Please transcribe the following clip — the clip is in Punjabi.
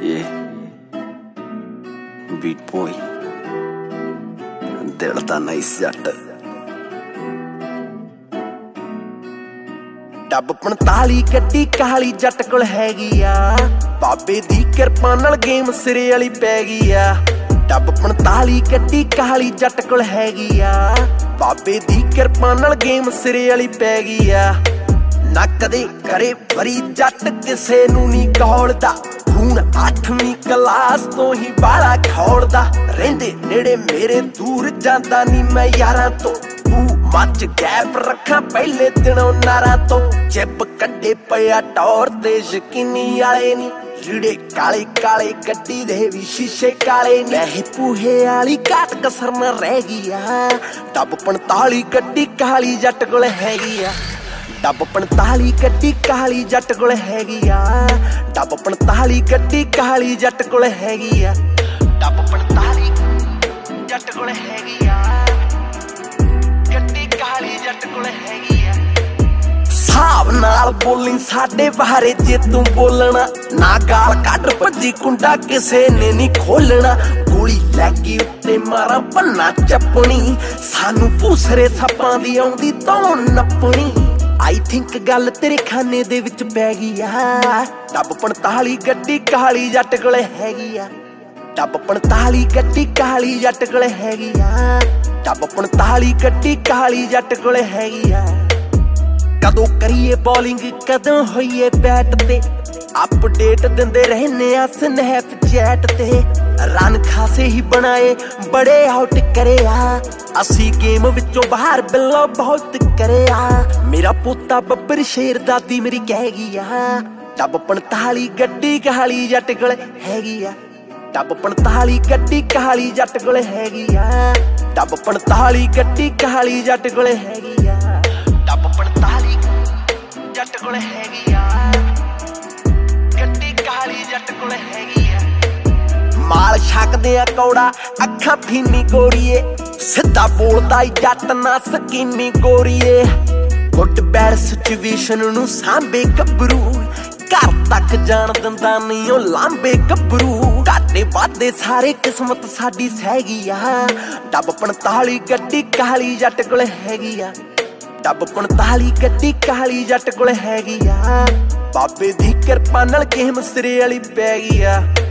Yeah, beat boy, ਦਿਲ ਦਾ ਨਾਈਸ ਜੱਟ। ਡੱਬ 45 ਗੱਡੀ ਕਾਲੀ ਜੱਟ ਕੋਲ ਹੈਗੀ ਆ, ਬਾਬੇ ਦੀ ਕਿਰਪਾ ਨਾਲ ਗੇਮ ਸਿਰੇ ਵਾਲੀ ਪੈ ਗਈ ਆ। ਡੱਬ 45 ਗੱਡੀ ਕਾਲੀ ਜੱਟ ਕੋਲ ਹੈਗੀ ਆ, ਬਾਬੇ ਦੀ ਕਿਰਪਾ ਨਾਲ ਗੇਮ ਸਿਰੇ ਵਾਲੀ ਪੈ ਗਈ ਆ। ਨਾ ਕਦੇ ਕਰੇ ਵਰੀ ਜੱਟ ਕਿਸੇ ਨੂੰ ਨਹੀਂ ਕੌਲਦਾ, ਹੁਣ 8ਵੀਂ ਕਲਾਸ ਤੋਂ ਹੀ ਬਾਲਾ ਖੌਲਦਾ। ਰਹਿੰਦੇ ਨੇੜੇ ਮੇਰੇ ਦੂਰ ਜਾਂਦਾ ਨੀ ਮੈਂ ਯਾਰਾਂ ਤੋਂ, ਤੂੰ ਮੱਚ ਗੈਪ ਰੱਖਾਂ ਪਹਿਲੇ ਦਿਨੋਂ ਨਾਰਾਂ ਤੋਂ। ਚਿੱਪ ਕੱਢੇ ਪਿਆ ਟੌਰ ਤੇ ਸ਼ਕੀਨੀ ਵਾਲੇ ਨੀ, ਰੀੜੇ ਕਾਲੇ ਕਾਲੇ ਗੱਡੀ ਦੇ ਵੀ ਸ਼ੀਸ਼ੇ ਕਾਲੇ ਨੀ। ਵੈਸੇ ਪੂਹੇ ਵਾਲੀ ਘਾਟ ਕਸਰ ਨਾ ਰਹਿ ਗਈ ਆ, ਡੱਬ 45 ਗੱਡੀ ਕਾਲੀ ਜੱਟ ਕੋਲ ਹੈਗੀ ਆ। ਡੱਬ 45 ਗੱਡੀ ਕਾਲੀ ਜੱਟ ਕੋਲ ਹੈਗੀ ਆ, ਡੱਬ 45 ਗੱਡੀ ਕਾਲੀ ਜੱਟ ਕੋਲ ਹੈਗੀ ਆ। ਡੱਬ 45 ਜੱਟ ਕੋਲ ਹੈਗੀ ਆ, ਗੱਡੀ ਕਾਲੀ ਜੱਟ ਕੋਲ ਹੈਗੀ ਆ। ਹਿਸਾਬ ਨਾਲ ਬੋਲੀ ਸਾਡੇ ਬਾਰੇ ਜੇ ਤੂੰ ਬੋਲਣਾ, ਨਾ ਗਾਲ ਕੱਢ ਭੱਜੀ ਕੁੰਡਾ ਕਿਸੇ ਨੇ ਨਹੀਂ ਖੋਲਣਾ। ਗੋਲੀ ਲੱਗੀ ਉੱਤੇ ਮਾਰਾਂ ਪੰਨਾ ਚੱਪਣੀ, ਸਾਨੂੰ ਭੂਸਰੇ ਸੱਪਾਂ ਦੀ ਆਉਂਦੀ ਤੋਂ ਨੱਪਣੀ। I think ਗੱਲ ਤੇਰੇ ਖਾਨੇ ਦੇ ਵਿੱਚ ਪੈ ਗਈ ਆ, ਡੱਬ 45 ਗੱਡੀ ਕਾਲੀ ਜੱਟ ਕੋਲ ਹੈਗੀ ਆ। ਡੱਬ 45 ਗੱਡੀ ਕਾਲੀ ਜੱਟ ਕੋਲ ਹੈਗੀ ਆ, ਡੱਬ 45 ਗੱਡੀ ਕਾਲੀ ਜੱਟ ਕੋਲ ਹੈਗੀ ਆ। ਕਦੋਂ ਕਰੀਏ ਬੋਲਿੰਗ ਕਦੋਂ ਹੋਈਏ ਬੈਟ ਤੇ, ਅਪਡੇਟ ਦਿੰਦੇ ਰਹਿੰਦੇ ਆ ਸਨੈਪਚੈਟ ਤੇ। ਰਨ ਖਾਸੇ ਹੀ ਬਣਾਏ ਬੜੇ ਆਊਟ ਕਰਿਆ, ਅਸੀਂ ਗੇਮ ਵਿੱਚੋਂ ਬਾਹਰ ਬਿੱਲੋ ਬਹੁਤ ਕਰਿਆ। ਮੇਰਾ ਪੋਤਾ ਬੱਬਰ ਸ਼ੇਰ ਦਾਦੀ ਮੇਰੀ ਕਹਿ ਗਈ ਆ, ਡੱਬ 45 ਗੱਡੀ ਕਾਲੀ ਜੱਟ ਕੋਲ ਹੈਗੀ ਆ। ਡੱਬ 45 ਗੱਡੀ ਕਾਲੀ ਜੱਟ ਕੋਲ ਹੈਗੀ ਆ, ਡੱਬ 45 ਗੱਡੀ ਕਾਲੀ ਜੱਟ ਕੋਲ ਹੈਗੀ ਆ। ਡੱਬ 45 ਜੱਟ ਕੋਲ ਹੈਗੀ ਆ, ਗੱਡੀ ਕਾਲੀ ਜੱਟ ਕੋਲ ਹੈਗੀ ਆ। ਮਾਲ ਛਕਦੇ ਆ ਕੌੜਾ ਅੱਖਾਂ ਫੀਨੀ ਗੋਰੀਏ, ਸਿੱਧਾ ਬੋਲਦਾ ਜੱਟ ਨਾ ਸਕੀਨੀ ਗੋਰੀਏ। ਗੁੱਡ ਬੈਡ ਸਿਚੁਏਸ਼ਨ ਨੂੰ ਸਾਂਭੇ ਗੱਭਰੂ, ਘਰ ਤੱਕ ਜਾਣ ਦਿੰਦਾ ਨਹੀਂ ਉਹ ਲਾਂਬੇ ਗੱਭਰੂ। ਘਾਟੇ ਵਾਧੇ ਸਾਰੇ ਕਿਸਮਤ ਸਾਡੀ ਸਹਿਗੀ ਆ, ਡੱਬ 45 ਗੱਡੀ ਕਾਲੀ ਜੱਟ ਕੋਲ ਹੈਗੀ ਆ। ਡੱਬ 45 ਗੱਡੀ ਕਾਲੀ ਜੱਟ ਕੋਲ ਹੈਗੀ ਆ, ਬਾਬੇ ਦੀ ਕਿਰਪਾ ਨਾਲ ਗੇਮ ਸਿਰੇ ਵਾਲੀ ਪੈ ਗਈ ਆ।